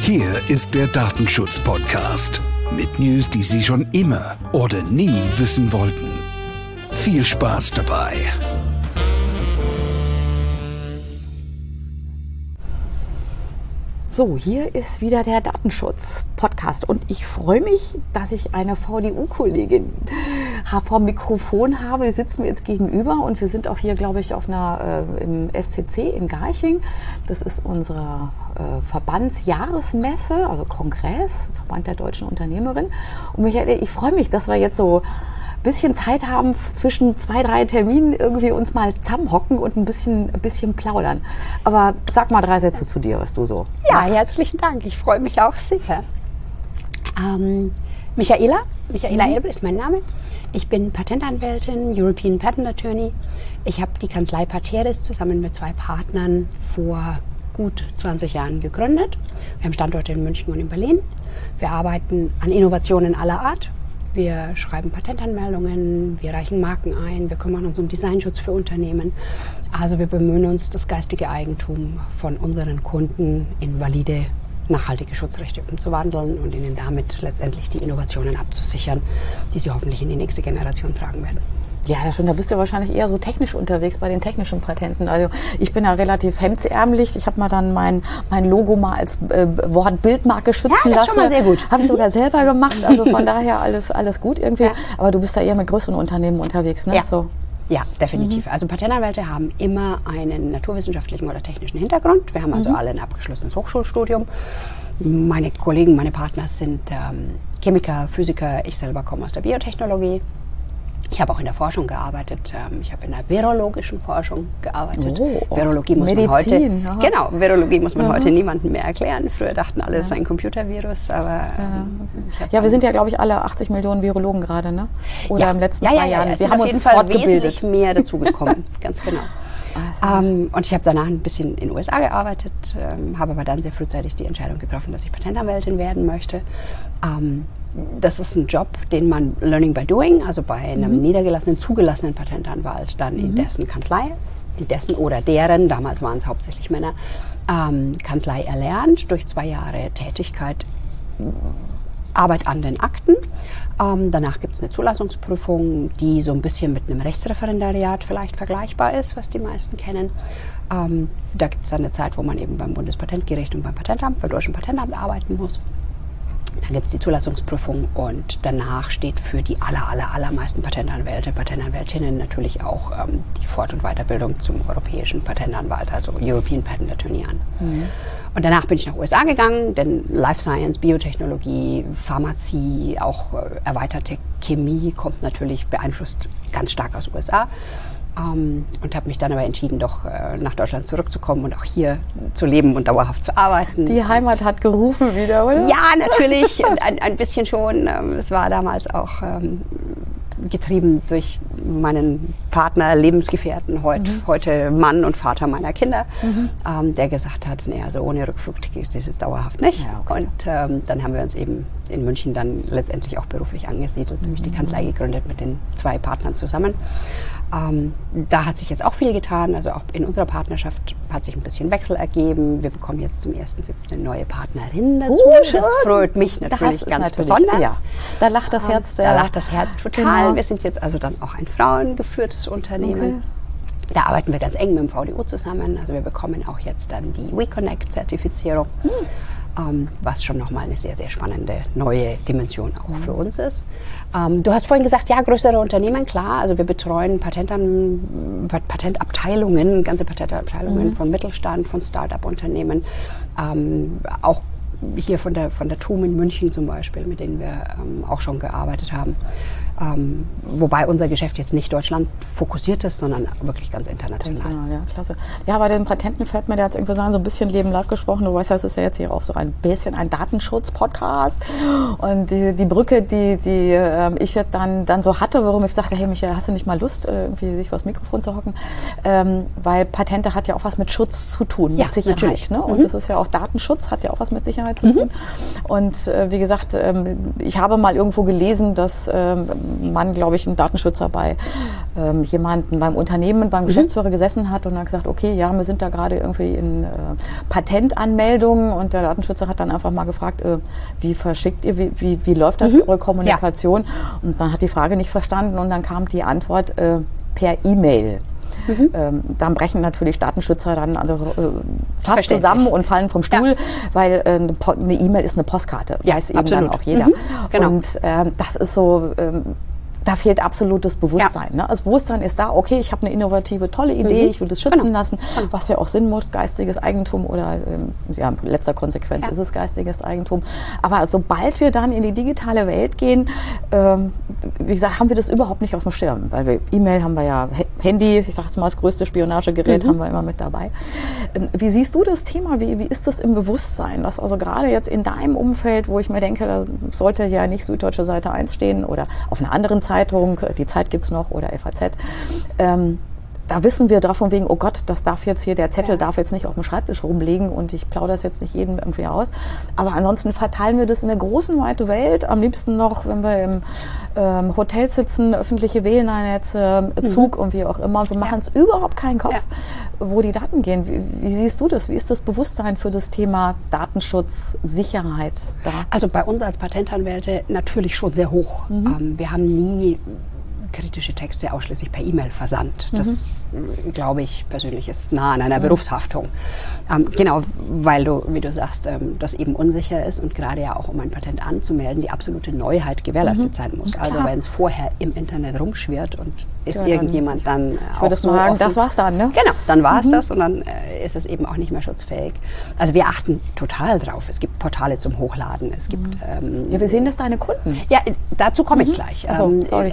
Hier ist der Datenschutz-Podcast mit News, die Sie schon immer oder nie wissen wollten. Viel Spaß dabei! So, hier ist wieder der Datenschutz-Podcast und ich freue mich, dass ich eine VDU-Kollegin vom Mikrofon habe. Die sitzt mir jetzt gegenüber und wir sind auch hier, glaube ich, im SCC in Garching. Das ist unsere Verbandsjahresmesse, also Kongress, Verband der deutschen Unternehmerinnen. Und Michael, ich freue mich, dass wir jetzt so bisschen Zeit haben, zwischen 2, 3 Terminen irgendwie uns mal zusammenhocken und ein bisschen plaudern. Aber sag mal 3 Sätze zu dir, was du so machst. Herzlichen Dank. Ich freue mich auch sehr. Michaela Elbe ist mein Name. Ich bin Patentanwältin, European Patent Attorney. Ich habe die Kanzlei Pateris zusammen mit 2 Partnern vor gut 20 Jahren gegründet. Wir haben Standorte in München und in Berlin. Wir arbeiten an Innovationen aller Art. Wir schreiben Patentanmeldungen, wir reichen Marken ein, wir kümmern uns um Designschutz für Unternehmen. Also wir bemühen uns, das geistige Eigentum von unseren Kunden in valide, nachhaltige Schutzrechte umzuwandeln und ihnen damit letztendlich die Innovationen abzusichern, die sie hoffentlich in die nächste Generation tragen werden. Ja, das stimmt. Da bist du wahrscheinlich eher so technisch unterwegs bei den technischen Patenten. Also ich bin ja relativ hemdsärmlich. Ich habe mal dann mein Logo mal als Wortbildmarke schützen lassen. Das ist schon mal sehr gut. Habe ich sogar selber gemacht. Also von daher alles gut irgendwie. Ja. Aber du bist da eher mit größeren Unternehmen unterwegs, ne? Ja. So. Ja, definitiv. Also Patentanwälte haben immer einen naturwissenschaftlichen oder technischen Hintergrund. Wir haben also alle ein abgeschlossenes Hochschulstudium. Meine Kollegen, meine Partner sind Chemiker, Physiker. Ich selber komme aus der Biotechnologie. Ich habe auch in der Forschung gearbeitet. Ich habe in der virologischen Forschung gearbeitet. Virologie muss Medizin, man heute, genau, Virologie muss man heute niemandem mehr erklären. Früher dachten alle, es ist ein Computervirus, aber wir sind ja, glaube ich, alle 80 Millionen Virologen gerade, ne? Oder im letzten 2 Jahren. Wir haben uns wesentlich mehr dazugekommen, ganz genau. Und ich habe danach ein bisschen in den USA gearbeitet, habe aber dann sehr frühzeitig die Entscheidung getroffen, dass ich Patentanwältin werden möchte. Das ist ein Job, den man Learning by Doing, also bei einem niedergelassenen, zugelassenen Patentanwalt dann in dessen Kanzlei, in dessen oder deren, damals waren es hauptsächlich Männer, Kanzlei erlernt, durch 2 Jahre Tätigkeit, Arbeit an den Akten. Danach gibt es eine Zulassungsprüfung, die so ein bisschen mit einem Rechtsreferendariat vielleicht vergleichbar ist, was die meisten kennen. Da gibt es dann eine Zeit, wo man eben beim Bundespatentgericht und beim Patentamt, beim Deutschen Patentamt arbeiten muss. Dann gibt es die Zulassungsprüfung und danach steht für die allermeisten Patentanwälte, Patentanwältinnen natürlich auch die Fort- und Weiterbildung zum europäischen Patentanwalt, also European Patent Attorney an. Und danach bin ich nach USA gegangen, denn Life Science, Biotechnologie, Pharmazie, auch erweiterte Chemie kommt natürlich beeinflusst ganz stark aus USA. Und habe mich dann aber entschieden, doch nach Deutschland zurückzukommen und auch hier zu leben und dauerhaft zu arbeiten. Die Heimat hat gerufen wieder, oder? Ja, natürlich, ein bisschen schon. Es war damals auch getrieben durch meinen Partner, Lebensgefährten, heute Mann und Vater meiner Kinder, der gesagt hat, nee, also ohne Rückflugticket ist es dauerhaft nicht. Ja, okay. Und dann haben wir uns eben in München dann letztendlich auch beruflich angesiedelt, nämlich die Kanzlei gegründet mit den 2 Partnern zusammen. Da hat sich jetzt auch viel getan, also auch in unserer Partnerschaft hat sich ein bisschen Wechsel ergeben. Wir bekommen jetzt zum 1.7. eine neue Partnerin dazu. Schön. Das freut mich natürlich ganz besonders. Ja. Da lacht das Herz. Da lacht das Herz total. Genau. Wir sind jetzt also dann auch ein frauengeführtes Unternehmen. Okay. Da arbeiten wir ganz eng mit dem VDU zusammen. Also wir bekommen auch jetzt dann die WeConnect-Zertifizierung. Was schon nochmal eine sehr, sehr spannende neue Dimension auch für uns ist. Du hast vorhin gesagt, ja, größere Unternehmen, klar. Also wir betreuen Patentabteilungen, ganze Patentabteilungen von Mittelstand, von Start-up-Unternehmen, auch hier von der TUM in München zum Beispiel, mit denen wir auch schon gearbeitet haben. Wobei unser Geschäft jetzt nicht Deutschland fokussiert ist, sondern wirklich ganz international. Ja, klasse. Ja, bei den Patenten fällt mir da jetzt irgendwie so ein bisschen Leben live gesprochen. Du weißt, das ist ja jetzt hier auch so ein bisschen ein Datenschutz-Podcast. Und die Brücke, die ich dann so hatte, warum ich sagte, hey Michael, hast du nicht mal Lust, irgendwie sich vors Mikrofon zu hocken? Weil Patente hat ja auch was mit Schutz zu tun, mit Sicherheit. Ne? Und das ist ja auch Datenschutz, hat ja auch was mit Sicherheit zu tun. Und wie gesagt, ich habe mal irgendwo gelesen, dass Mann, glaube ich, ein Datenschützer bei jemandem beim Unternehmen, beim Geschäftsführer gesessen hat und hat gesagt, okay, ja, wir sind da gerade irgendwie in Patentanmeldungen und der Datenschützer hat dann einfach mal gefragt, wie verschickt ihr, wie läuft das, eure Kommunikation? Ja. Und man hat die Frage nicht verstanden und dann kam die Antwort per E-Mail. Dann brechen natürlich Datenschützer dann fast zusammen und fallen vom Stuhl, weil eine E-Mail ist eine Postkarte, weiß eben dann auch jeder. Genau. Und das ist so... Da fehlt absolutes Bewusstsein. Ne? Also Bewusstsein ist da, okay, ich habe eine innovative, tolle Idee, ich will das schützen lassen, was ja auch Sinn macht, geistiges Eigentum oder letzter Konsequenz ist es geistiges Eigentum. Aber sobald wir dann in die digitale Welt gehen, wie gesagt, haben wir das überhaupt nicht auf dem Schirm, weil wir E-Mail haben wir ja, Handy, ich sage jetzt mal das größte Spionagegerät haben wir immer mit dabei. Wie siehst du das Thema? Wie ist das im Bewusstsein? Das also gerade jetzt in deinem Umfeld, wo ich mir denke, da sollte ja nicht Süddeutsche Seite 1 stehen oder auf einer anderen Zeitung, die Zeit gibt's noch oder FAZ, da wissen wir davon wegen, oh Gott, das darf jetzt hier, der Zettel darf jetzt nicht auf dem Schreibtisch rumliegen und ich plaudere das jetzt nicht jedem irgendwie aus. Aber ansonsten verteilen wir das in der großen, weiten Welt. Am liebsten noch, wenn wir im Hotel sitzen, öffentliche WLAN-Netze, Zug und wie auch immer. Und wir machen uns überhaupt keinen Kopf, wo die Daten gehen. Wie siehst du das? Wie ist das Bewusstsein für das Thema Datenschutz, Sicherheit da? Also bei uns als Patentanwälte natürlich schon sehr hoch. Wir haben nie kritische Texte ausschließlich per E-Mail versandt. Das, glaube ich, persönlich ist nah an einer Berufshaftung. Genau, weil du, wie du sagst, das eben unsicher ist und gerade ja auch, um ein Patent anzumelden, die absolute Neuheit gewährleistet sein muss. Klar. Also wenn es vorher im Internet rumschwirrt und ist irgendjemand dann ich würde so sagen, das war's dann, ne? Genau, dann war es das und dann ist es eben auch nicht mehr schutzfähig. Also wir achten total drauf. Es gibt Portale zum Hochladen. Es gibt ja, wir sehen das deine Kunden. Ja, dazu komme ich gleich. Also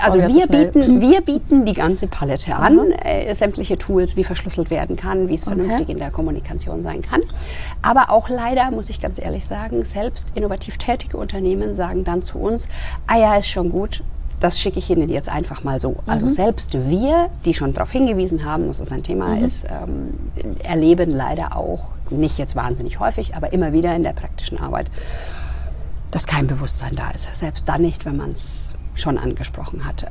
wir bieten die ganze Palette an, sämtliche Tools, wie verschlüsselt werden kann, wie es vernünftig in der Kommunikation sein kann. Aber auch leider, muss ich ganz ehrlich sagen, selbst innovativ tätige Unternehmen sagen dann zu uns, ja, ist schon gut, das schicke ich Ihnen jetzt einfach mal so. Also selbst wir, die schon darauf hingewiesen haben, dass es ein Thema ist, erleben leider auch, nicht jetzt wahnsinnig häufig, aber immer wieder in der praktischen Arbeit, dass kein Bewusstsein da ist. Selbst dann nicht, wenn man es schon angesprochen hat.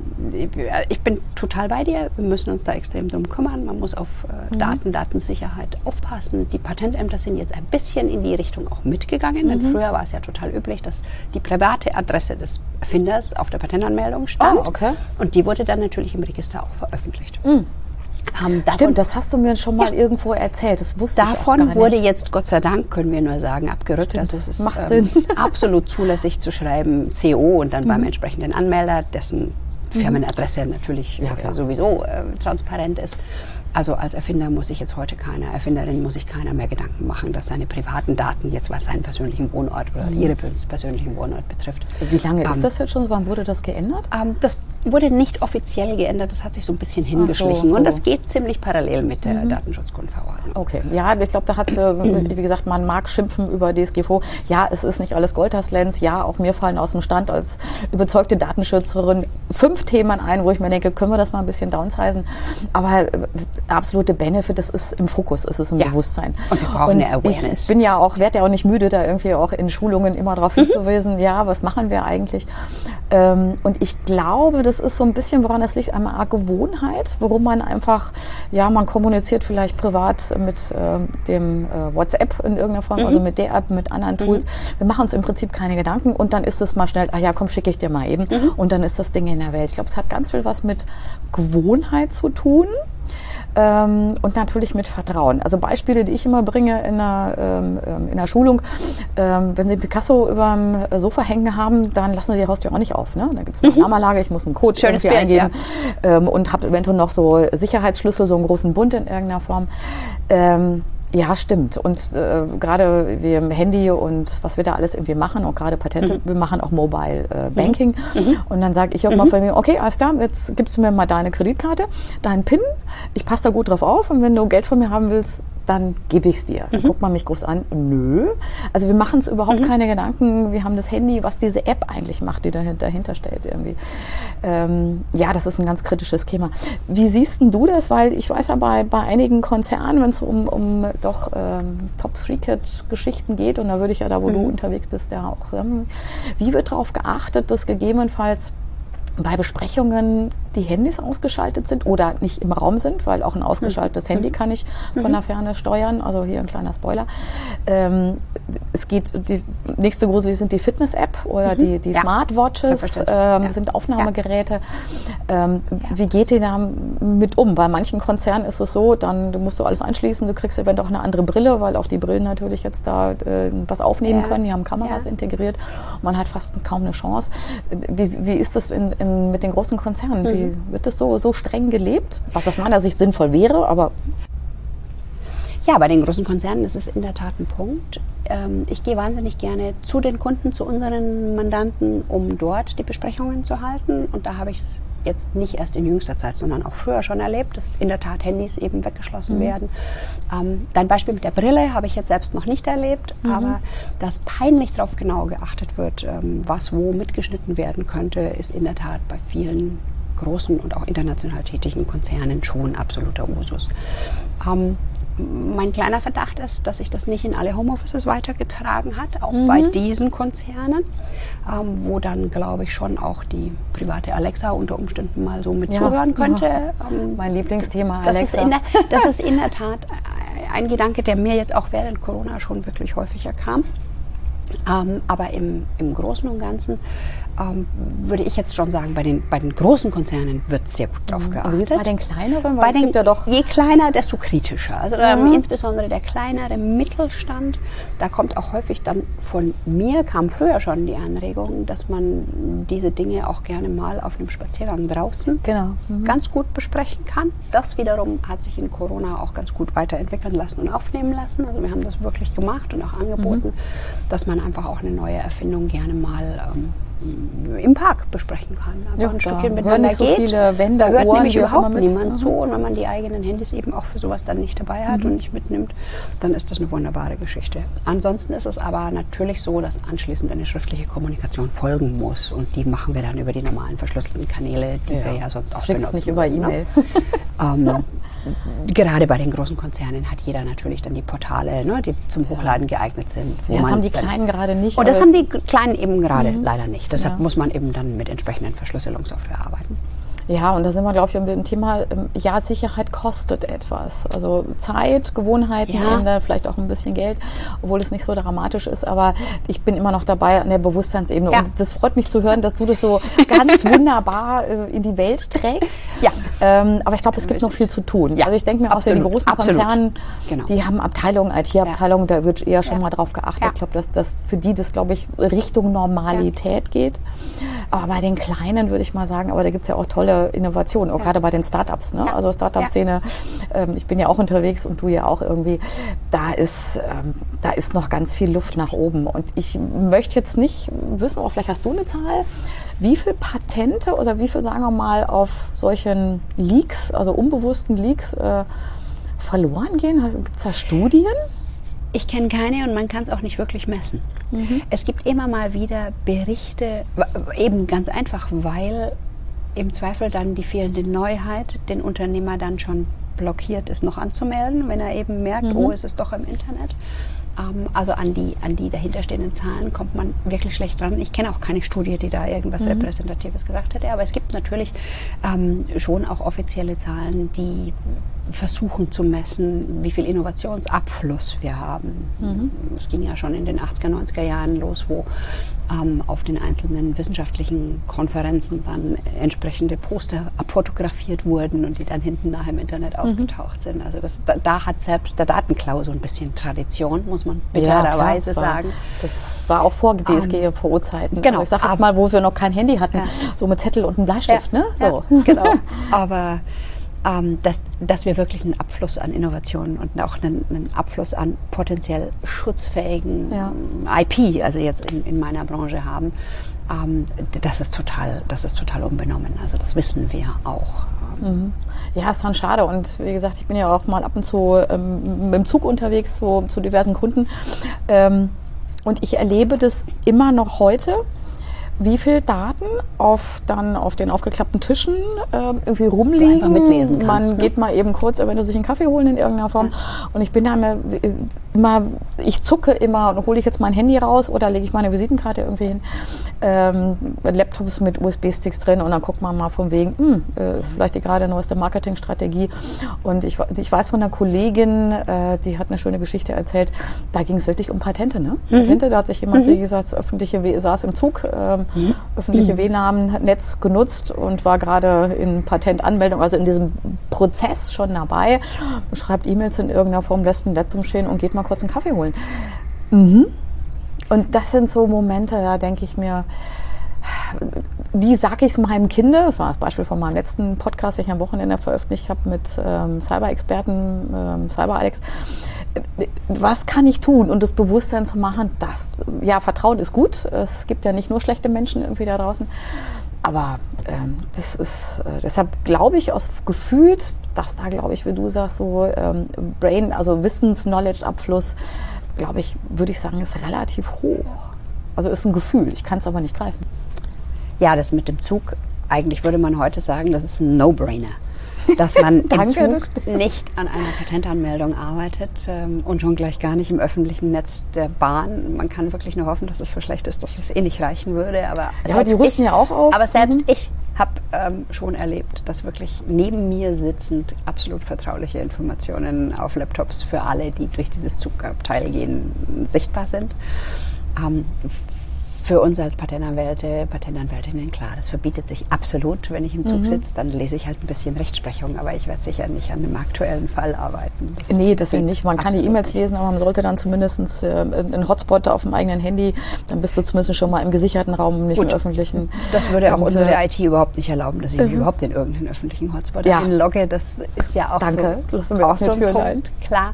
Ich bin total bei dir. Wir müssen uns da extrem drum kümmern. Man muss auf Datensicherheit aufpassen. Die Patentämter sind jetzt ein bisschen in die Richtung auch mitgegangen. Denn früher war es ja total üblich, dass die private Adresse des Erfinders auf der Patentanmeldung stand. Und die wurde dann natürlich im Register auch veröffentlicht. Stimmt, das hast du mir schon mal irgendwo erzählt. Das wusste ich auch gar nicht. Davon wurde jetzt, Gott sei Dank, können wir nur sagen, abgerückt. Stimmt. Also es ist Macht Sinn. absolut zulässig zu schreiben CO und dann beim entsprechenden Anmelder, dessen Firmenadresse natürlich sowieso transparent ist. Also als Erfinder muss sich jetzt heute Erfinderin muss sich keiner mehr Gedanken machen, dass seine privaten Daten jetzt, was seinen persönlichen Wohnort oder ihre persönlichen Wohnort betrifft. Wie lange ist das jetzt schon? Wann wurde das geändert? Das wurde nicht offiziell geändert, das hat sich so ein bisschen hingeschlichen. So. Und das geht ziemlich parallel mit der Datenschutzgrundverordnung. Okay, ja, ich glaube, da hat wie gesagt, man mag schimpfen über DSGVO. Ja, es ist nicht alles Goldhaslens. Ja, auch mir fallen aus dem Stand als überzeugte Datenschützerin 5 Themen ein, wo ich mir denke, können wir das mal ein bisschen downsizen. Aber absolute Benefit, das ist im Fokus, ist es im Bewusstsein. Und wir brauchen eine Awareness. Ich werde ja auch nicht müde, da irgendwie auch in Schulungen immer darauf hinzuweisen, ja, was machen wir eigentlich? Und ich glaube, das ist so ein bisschen, woran das liegt, einmal Gewohnheit, warum man einfach, man kommuniziert vielleicht privat mit dem WhatsApp in irgendeiner Form, also mit der App, mit anderen Tools. Wir machen uns im Prinzip keine Gedanken und dann ist es mal schnell, komm, schicke ich dir mal eben. Und dann ist das Ding in der Welt. Ich glaube, es hat ganz viel was mit Gewohnheit zu tun. Und natürlich mit Vertrauen. Also Beispiele, die ich immer bringe in einer Schulung, wenn Sie Picasso über dem Sofa hängen haben, dann lassen Sie die Haustür auch nicht auf. Ne? Da gibt es eine Alarmanlage, ich muss einen Code irgendwie eingeben und habe eventuell noch so Sicherheitsschlüssel, so einen großen Bund in irgendeiner Form. Ja, stimmt. Und gerade wir im Handy und was wir da alles irgendwie machen, und gerade Patente, wir machen auch Mobile Banking. Und dann sage ich auch mal von mir, okay, alles klar, jetzt gibst du mir mal deine Kreditkarte, deinen PIN, ich passe da gut drauf auf und wenn du Geld von mir haben willst, dann gebe ich es dir. Dann guckt man mich groß an, nö. Also wir machen uns überhaupt keine Gedanken, wir haben das Handy, was diese App eigentlich macht, die dahinter steht irgendwie. Das ist ein ganz kritisches Thema. Wie siehst denn du das? Weil ich weiß ja bei einigen Konzernen, wenn es um Top-3-Geschichten geht, und da würde ich ja da, wo du unterwegs bist, ja auch, wie wird darauf geachtet, dass gegebenenfalls bei Besprechungen die Handys ausgeschaltet sind oder nicht im Raum sind, weil auch ein ausgeschaltetes Handy kann ich von der Ferne steuern. Also hier ein kleiner Spoiler. Es geht, die nächste große sind die Fitness-App oder die Smartwatches, sind Aufnahmegeräte. Wie geht ihr da mit um? Bei manchen Konzernen ist es so, dann musst du alles einschließen, du kriegst eventuell auch eine andere Brille, weil auch die Brillen natürlich jetzt da was aufnehmen können. Die haben Kameras integriert. Man hat fast kaum eine Chance. Wie ist das mit den großen Konzernen? Wie wird das so streng gelebt? Was aus meiner Sicht sinnvoll wäre, aber... Ja, bei den großen Konzernen ist es in der Tat ein Punkt. Ich gehe wahnsinnig gerne zu den Kunden, zu unseren Mandanten, um dort die Besprechungen zu halten. Und da habe ich es jetzt nicht erst in jüngster Zeit, sondern auch früher schon erlebt, dass in der Tat Handys eben weggeschlossen werden. Dein Beispiel mit der Brille habe ich jetzt selbst noch nicht erlebt, aber dass peinlich darauf genau geachtet wird, was wo mitgeschnitten werden könnte, ist in der Tat bei vielen großen und auch international tätigen Konzernen schon absoluter Usus. Mein kleiner Verdacht ist, dass sich das nicht in alle Homeoffices weitergetragen hat, auch bei diesen Konzernen, wo dann, glaube ich, schon auch die private Alexa unter Umständen mal so mit zuhören könnte. Mein Lieblingsthema, Alexa. Das ist in der Tat ein Gedanke, der mir jetzt auch während Corona schon wirklich häufiger kam. Aber im Großen und Ganzen würde ich jetzt schon sagen, bei den großen Konzernen wird sehr gut drauf geachtet. Aber sieht es bei den kleineren? Weil es gibt ja doch je kleiner, desto kritischer. Also insbesondere der kleinere Mittelstand, da kommt auch häufig dann von mir, kam früher schon die Anregung, dass man diese Dinge auch gerne mal auf einem Spaziergang draußen ganz gut besprechen kann. Das wiederum hat sich in Corona auch ganz gut weiterentwickeln lassen und aufnehmen lassen. Also wir haben das wirklich gemacht und auch angeboten, dass man einfach auch eine neue Erfindung gerne mal im Park besprechen kann. Also ein Stückchen miteinander nicht so viele Wände, da hört Ohren, nämlich überhaupt mit. niemand zu. Und wenn man die eigenen Handys eben auch für sowas dann nicht dabei hat und nicht mitnimmt, dann ist das eine wunderbare Geschichte. Ansonsten ist es aber natürlich so, dass anschließend eine schriftliche Kommunikation folgen muss. Und die machen wir dann über die normalen verschlüsselten Kanäle, die wir ja sonst auch benutzen. Nicht über E-Mail. Gerade bei den großen Konzernen hat jeder natürlich dann die Portale, die zum Hochladen geeignet sind. Das haben die Kleinen gerade nicht. Und das haben die Kleinen eben gerade leider nicht. Deshalb muss man eben dann mit entsprechenden Verschlüsselungssoftware arbeiten. Ja, und da sind wir, glaube ich, mit dem Thema, Sicherheit kostet etwas. Also Zeit, Gewohnheiten, vielleicht auch ein bisschen Geld, obwohl es nicht so dramatisch ist. Aber ich bin immer noch dabei an der Bewusstseinsebene. Ja. Und das freut mich zu hören, dass du das so ganz wunderbar in die Welt trägst. Ja. Aber ich glaube, es gibt noch viel zu tun. Ja. Also ich denke mir auch, die großen Konzerne, die haben Abteilungen, IT-Abteilungen, da wird eher schon mal drauf geachtet. Ja. Ich glaube, dass für die das, glaube ich, Richtung Normalität geht. Aber bei den Kleinen würde ich mal sagen, aber da gibt es ja auch tolle Innovationen, auch gerade bei den Startups. Ne? Also Startup-Szene, ich bin ja auch unterwegs und du ja auch irgendwie, da ist noch ganz viel Luft nach oben. Und ich möchte jetzt nicht wissen, aber vielleicht hast du eine Zahl, wie viele Patente oder wie viel, sagen wir mal, auf solchen Leaks, also unbewussten Leaks, verloren gehen? Gibt es da Studien? Ich kenne keine und man kann es auch nicht wirklich messen. Es gibt immer mal wieder Berichte, eben ganz einfach, weil im Zweifel dann die fehlende Neuheit den Unternehmer dann schon blockiert ist, noch anzumelden, wenn er eben merkt, es ist doch im Internet. Also an die dahinterstehenden Zahlen kommt man wirklich schlecht dran. Ich kenne auch keine Studie, die da irgendwas Repräsentatives gesagt hätte, aber es gibt natürlich schon auch offizielle Zahlen, die versuchen zu messen, wie viel Innovationsabfluss wir haben. Es ging ja schon in den 80er, 90er Jahren los, wo auf den einzelnen wissenschaftlichen Konferenzen dann entsprechende Poster abfotografiert wurden und die dann hinten nach im Internet aufgetaucht sind. Also da hat selbst der Datenklau so ein bisschen Tradition, muss man bittererweise sagen. Das war auch vor DSGVO-Zeiten. Genau. Also ich sage jetzt mal, wo wir noch kein Handy hatten, so mit Zettel und einem Bleistift. Ne? So. Ja, genau. Aber dass wir wirklich einen Abfluss an Innovationen und auch einen Abfluss an potenziell schutzfähigen IP, also jetzt in meiner Branche haben, das ist total unbenommen. Also das wissen wir auch. Ja, ist dann schade. Und wie gesagt, ich bin ja auch mal ab und zu mit dem Zug unterwegs zu diversen Kunden. Und ich erlebe das immer noch heute, wie viel Daten auf den aufgeklappten Tischen irgendwie rumliegen. Du einfach mitlesen kannst, Man geht mal eben kurz, wenn du sich einen Kaffee holen in irgendeiner Form. Und ich bin da immer, ich zucke immer und hole ich jetzt mein Handy raus oder lege ich meine Visitenkarte irgendwie hin. Laptops mit USB-Sticks drin und dann guckt man mal von wegen, ist vielleicht die gerade neueste Marketingstrategie. Und ich weiß von einer Kollegin, die hat eine schöne Geschichte erzählt, da ging es wirklich um Patente. Ne? Patente, da hat sich jemand, wie gesagt, saß im Zug, öffentliche WLAN-Netz genutzt und war gerade in Patentanmeldung, also in diesem Prozess schon dabei, schreibt E-Mails in irgendeiner Form, lässt einen Laptop stehen und geht mal kurz einen Kaffee holen. Und das sind so Momente, da denke ich mir, wie sage ich es meinem Kind? Das war das Beispiel von meinem letzten Podcast, den ich am Wochenende veröffentlicht habe mit Cyber-Experten, Cyber-Alex. Was kann ich tun? Und das Bewusstsein zu machen, dass, ja, Vertrauen ist gut. Es gibt ja nicht nur schlechte Menschen irgendwie da draußen. Aber das ist, deshalb glaube ich gefühlt, dass da, glaube ich, wie du sagst, so Brain, also Wissens-Knowledge-Abfluss, glaube ich, würde ich sagen, ist relativ hoch. Also ist ein Gefühl, ich kann es aber nicht greifen. Ja, das mit dem Zug, eigentlich würde man heute sagen, das ist ein No-Brainer. Dass man im Zug nicht an einer Patentanmeldung arbeitet und schon gleich gar nicht im öffentlichen Netz der Bahn. Man kann wirklich nur hoffen, dass es so schlecht ist, dass es eh nicht reichen würde. Aber die rüsten ja auch auf. Aber selbst ich habe schon erlebt, dass wirklich neben mir sitzend absolut vertrauliche Informationen auf Laptops für alle, die durch dieses Zugabteil gehen, sichtbar sind. Für uns als Patentanwältinnen, klar, das verbietet sich absolut. Wenn ich im Zug sitze, dann lese ich halt ein bisschen Rechtsprechung, aber ich werde sicher nicht an einem aktuellen Fall arbeiten. Nee, das nicht. Man kann die E-Mails lesen, aber man sollte dann zumindest einen Hotspot auf dem eigenen Handy, dann bist du zumindest schon mal im gesicherten Raum, nicht im öffentlichen. Das würde auch unsere IT überhaupt nicht erlauben, dass ich mich überhaupt in irgendeinen öffentlichen Hotspot einlogge. Das ist ja auch so ein Punkt, klar.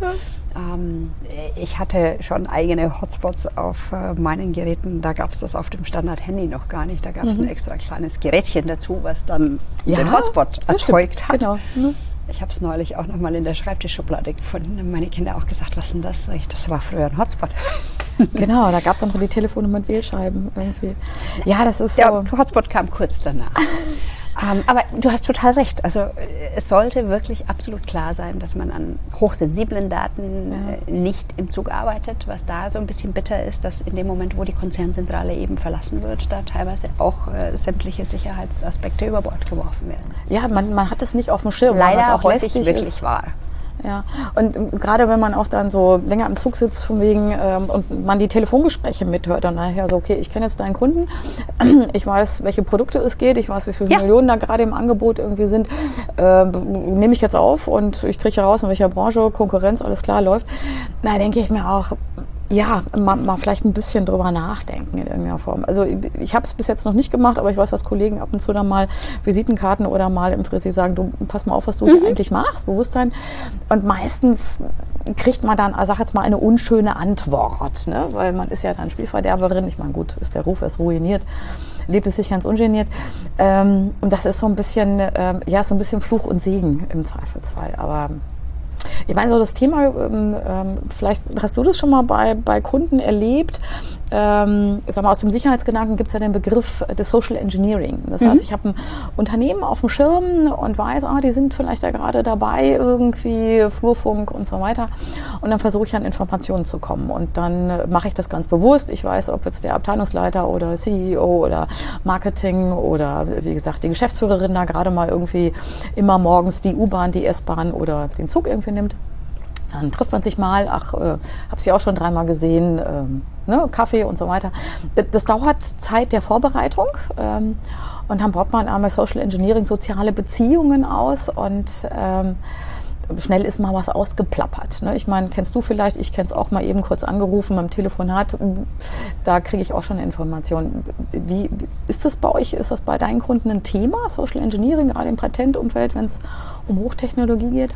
Ich hatte schon eigene Hotspots auf meinen Geräten. Da gab es das auf dem Standard-Handy noch gar nicht. Da gab es ein extra kleines Gerätchen dazu, was dann den Hotspot erzeugt hat. Genau. Ich habe es neulich auch noch mal in der Schreibtischschublade gefunden. Und meine Kinder auch gesagt, was ist denn das? Das war früher ein Hotspot. Genau, da gab es dann noch die Telefonnummer mit Wählscheiben irgendwie. Ja, das ist so. Der Hotspot kam kurz danach. Aber du hast total recht. Also es sollte wirklich absolut klar sein, dass man an hochsensiblen Daten nicht im Zug arbeitet. Was da so ein bisschen bitter ist, dass in dem Moment, wo die Konzernzentrale eben verlassen wird, da teilweise auch sämtliche Sicherheitsaspekte über Bord geworfen werden. Ja, man hat es nicht auf dem Schirm, leider weil es auch häufig lästig wirklich ist. wahr. Ja, und gerade wenn man auch dann so länger im Zug sitzt von wegen und man die Telefongespräche mithört, dann nachher so, okay, ich kenne jetzt deinen Kunden, ich weiß, welche Produkte es geht, ich weiß, wie viele Millionen da gerade im Angebot irgendwie sind, nehme ich jetzt auf und ich kriege heraus, in welcher Branche, Konkurrenz, alles klar, läuft. Da denke ich mir auch, ja, mal vielleicht ein bisschen drüber nachdenken in irgendeiner Form. Also ich habe es bis jetzt noch nicht gemacht, aber ich weiß, dass Kollegen ab und zu dann mal Visitenkarten oder mal im Prinzip sagen, du pass mal auf, was du hier eigentlich machst, Bewusstsein. Und meistens kriegt man dann, sag jetzt mal, eine unschöne Antwort, ne? Weil man ist ja dann Spielverderberin. Ich meine, gut, ist der Ruf erst ruiniert, lebt es sich ganz ungeniert. Und das ist so ein bisschen, so ein bisschen Fluch und Segen im Zweifelsfall. Aber ich meine, so das Thema, vielleicht hast du das schon mal bei Kunden erlebt. Ich sag mal, aus dem Sicherheitsgedanken gibt es ja den Begriff des Social Engineering. Das heißt, ich habe ein Unternehmen auf dem Schirm und weiß, die sind vielleicht da gerade dabei, irgendwie Flurfunk und so weiter. Und dann versuche ich an Informationen zu kommen. Und dann mache ich das ganz bewusst. Ich weiß, ob jetzt der Abteilungsleiter oder CEO oder Marketing oder, wie gesagt, die Geschäftsführerin da gerade mal irgendwie immer morgens die U-Bahn, die S-Bahn oder den Zug irgendwie nimmt. Dann trifft man sich mal, habe sie auch schon 3-mal gesehen, Kaffee und so weiter. Das dauert Zeit der Vorbereitung und dann baut man einmal Social Engineering, soziale Beziehungen aus und schnell ist mal was ausgeplappert. Ne? Ich meine, kennst du vielleicht, ich kenne es auch mal eben kurz angerufen beim Telefonat, da kriege ich auch schon Informationen. Wie ist das bei euch, ist das bei deinen Kunden ein Thema, Social Engineering, gerade im Patentumfeld, wenn es um Hochtechnologie geht?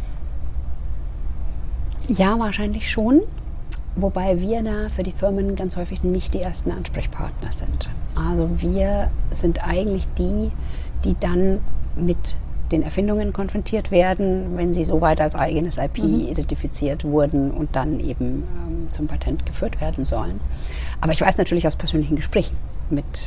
Ja, wahrscheinlich schon, wobei wir da für die Firmen ganz häufig nicht die ersten Ansprechpartner sind. Also wir sind eigentlich die dann mit den Erfindungen konfrontiert werden, wenn sie soweit als eigenes IP identifiziert wurden und dann eben zum Patent geführt werden sollen. Aber ich weiß natürlich aus persönlichen Gesprächen mit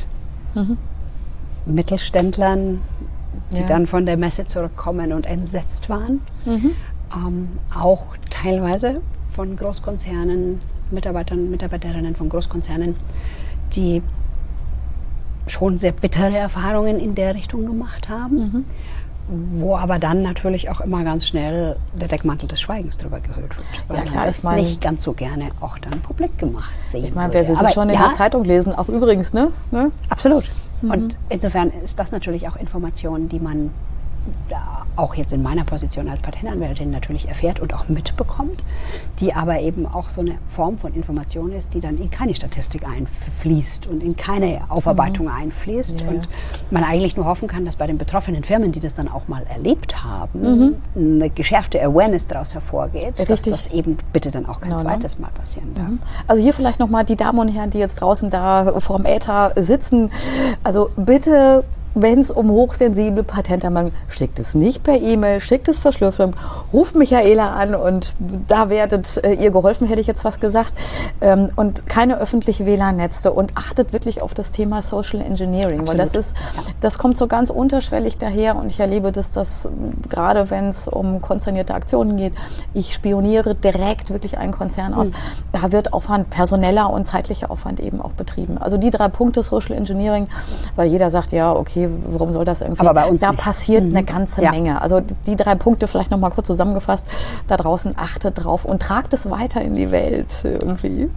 Mittelständlern, die dann von der Messe zurückkommen und entsetzt waren. Auch teilweise von Großkonzernen, Mitarbeitern, Mitarbeiterinnen von Großkonzernen, die schon sehr bittere Erfahrungen in der Richtung gemacht haben, wo aber dann natürlich auch immer ganz schnell der Deckmantel des Schweigens drüber gehüllt wird. Weil man das nicht ganz so gerne auch dann publik gemacht sehen Ich meine, wer will das schon in der Zeitung lesen? Auch übrigens, ne? Absolut. Und insofern ist das natürlich auch Information, die man auch jetzt in meiner Position als Patentanwältin natürlich erfährt und auch mitbekommt, die aber eben auch so eine Form von Information ist, die dann in keine Statistik einfließt und in keine Aufarbeitung einfließt. Ja. Und man eigentlich nur hoffen kann, dass bei den betroffenen Firmen, die das dann auch mal erlebt haben, eine geschärfte Awareness daraus hervorgeht, dass das eben bitte dann auch kein zweites Mal passieren darf. Also hier vielleicht nochmal die Damen und Herren, die jetzt draußen da vorm Äther sitzen, also bitte, wenn es um hochsensible Patentanmeldungen, schickt es nicht per E-Mail, schickt es verschlüsselt, ruft Michaela an und da werdet ihr geholfen, hätte ich jetzt fast gesagt. Und keine öffentliche WLAN-Netze und achtet wirklich auf das Thema Social Engineering, Absolut. weil das kommt so ganz unterschwellig daher und ich erlebe, dass das gerade wenn es um konzernierte Aktionen geht, ich spioniere direkt wirklich einen Konzern aus. Da wird Aufwand, personeller und zeitlicher Aufwand eben auch betrieben. Also die 3 Punkte Social Engineering, weil jeder sagt, ja, okay, warum soll das irgendwie? Aber bei uns da nicht. passiert eine ganze Menge. Also die 3 Punkte vielleicht noch mal kurz zusammengefasst. Da draußen achtet drauf und tragt es weiter in die Welt irgendwie.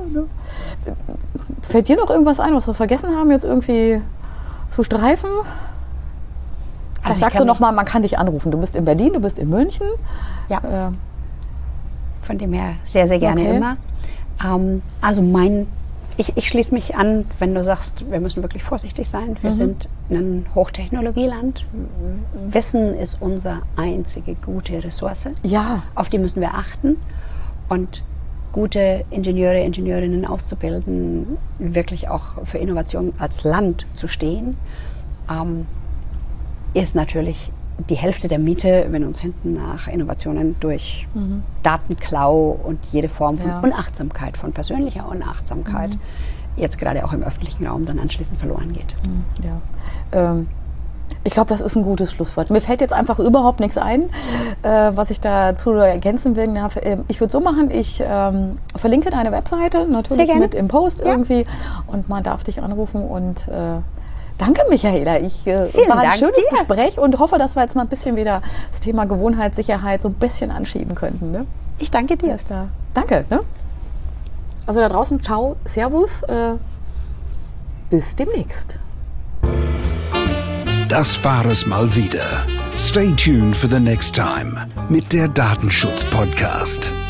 Fällt dir noch irgendwas ein, was wir vergessen haben, jetzt irgendwie zu streifen? Vielleicht sagst du noch mal, man kann dich anrufen. Du bist in Berlin, du bist in München. Ja. Von dem her sehr, sehr gerne immer. Also ich schließe mich an, wenn du sagst, wir müssen wirklich vorsichtig sein. Wir sind ein Hochtechnologieland. Wissen ist unsere einzige gute Ressource. Ja. Auf die müssen wir achten. Und gute Ingenieure, Ingenieurinnen auszubilden, wirklich auch für Innovation als Land zu stehen, ist natürlich die Hälfte der Miete, wenn uns hinten nach Innovationen durch Datenklau und jede Form von Unachtsamkeit, von persönlicher Unachtsamkeit, jetzt gerade auch im öffentlichen Raum dann anschließend verloren geht. Ich glaube, das ist ein gutes Schlusswort. Mir fällt jetzt einfach überhaupt nichts ein, was ich dazu ergänzen will. Ich würde so machen, ich verlinke deine Webseite natürlich mit im Post irgendwie und man darf dich anrufen und danke, Michaela. War ein schönes Gespräch und hoffe, dass wir jetzt mal ein bisschen wieder das Thema Gewohnheitssicherheit so ein bisschen anschieben könnten. Ne? Ich danke dir. Danke. Ne? Also da draußen, ciao, servus, bis demnächst. Das war es mal wieder. Stay tuned for the next time mit der Datenschutz-Podcast.